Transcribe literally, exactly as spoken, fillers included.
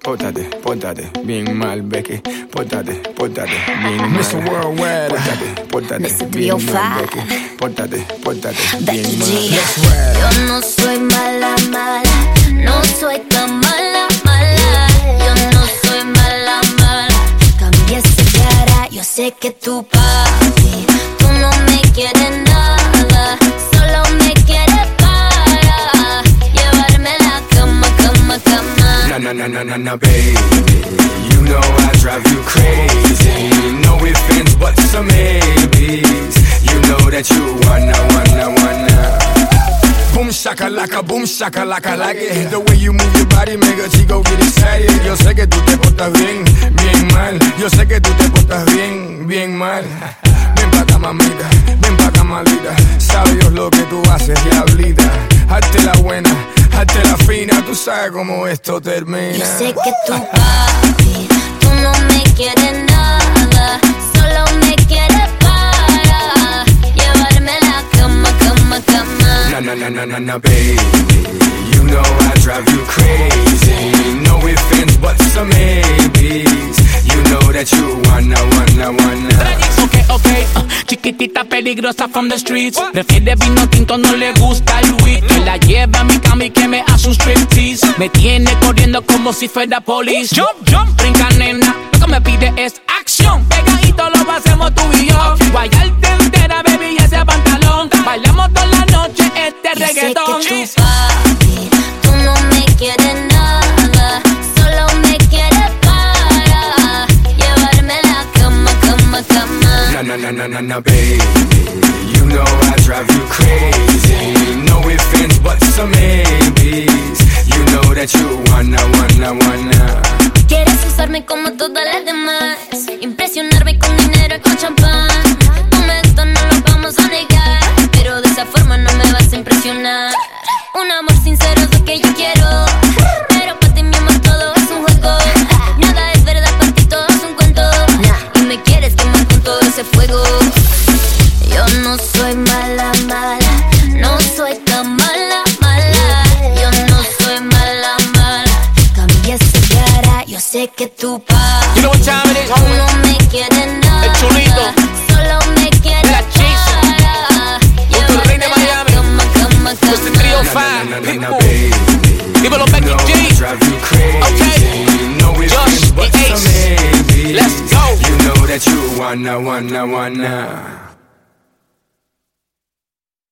Pórtate, pórtate, bien mal, Becky. Pórtate, pórtate, bien mal. mister Worldwide. Pórtate, pórtate, mister bien three oh mal, five. Becky. Pórtate, pórtate, Becky bien G. mal. Yo no soy mala, mala. No soy tan mala, mala. Yo no soy mala, mala. Cambia esa cara. Yo sé que tu papi, tú no me quieres nada. Solo me quieres para llevarme a la cama, cama, cama. Na na na na na na, baby. You know I drive you crazy. No ifs, ands, buts, or maybes. You know that you wanna, wanna, wanna. Boom shakalaka, boom shakalaka, like it. The way you move your body make a chico get excited. Yo sé que tú te portas bien, bien mal. Yo sé que tú te portas bien, bien mal. Ven pa' acá, mamita, ven pa' acá, malita. Sabe Dios lo que tú haces, diablita. Hazte la buena, hazte la fina. Tú sabes cómo esto termina. Yo sé que tu papi, tú no me quieres nada. Solo me quieres para llevarme a la cama, cama, cama. Na na na na na na, baby. You know I drive you crazy. No ifs, ands, buts, or maybes. You know that you wanna, wanna, wanna. Okay, okay, uh, chiquitita peligrosa from the streets. Prefiere vino tinto, no le gusta el weed. Que la lleva a mi cama y que me hace un striptease. Me tiene corriendo como si fuera police. Jump, jump, brinca nena. Lo que me pide es acción. Pegadito lo hacemos tú y yo. Guayarte entera, baby, y ese pantalón. Bailamos toda la noche este Yo reggaetón. sé que tu papi, tú no me quieres nada. Solo me quieres para llevarme a la cama, cama, cama. Na na na na na na, baby. You know I drive you crazy. No ifs, ands, buts, or maybes. You know that you wanna, wanna, wanna. Quieres usarme como todas las demás, impresionarme con dinero y con champán. Tú me gustas, no lo vamos a negar, pero de esa forma no me vas a impresionar. Un amor sincero es lo que yo quiero, pero para ti mi amor todo es un juego. Nada es verdad, para ti todo es un cuento, y me quieres quemar con todo ese fuego. Yo no soy mala, mala, no soy tan mala, mala. Yo no soy mala, mala. Cambia esa cara, yo sé que tu papi, You know what time it is, tú homie? no me quieres nada. El chulito. Solo me quieres La Chisa. para Junto al rey de llevarme a la Miami. cama, cama, mister cama. three oh Na five, na na na na, Pitbull. baby. Dímelo, You Becky know G. I drive you crazy. Okay. No ifs, Josh, ands, buts, the or Ace. maybes. Let's go. You know that you wanna, wanna, wanna.